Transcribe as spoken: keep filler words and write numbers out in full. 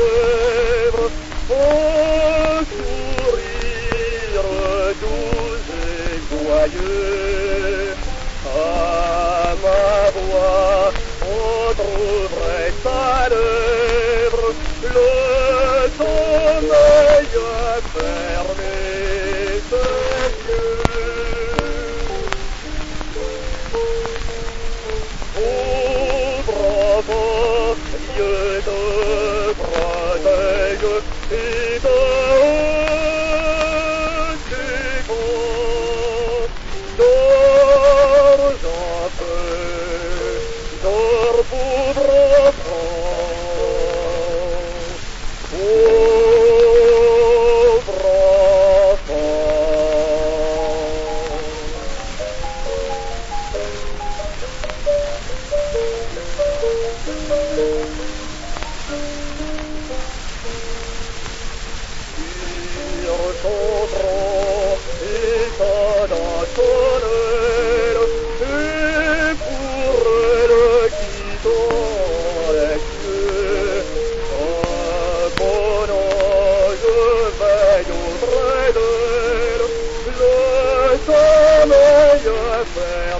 lèvres, un sourire doux et joyeux. À ma voix, on trouverait sa lèvre, le sommeil a fermé ses yeux. Ouvre vos yeux de protège et de défense. Dors un peu, dors pauvre enfant. Pauvre enfant. Sur son front étonne un soleil, et pour elle qui dans les cieux, un bon ange veille auprès d'elle, le sommeil fait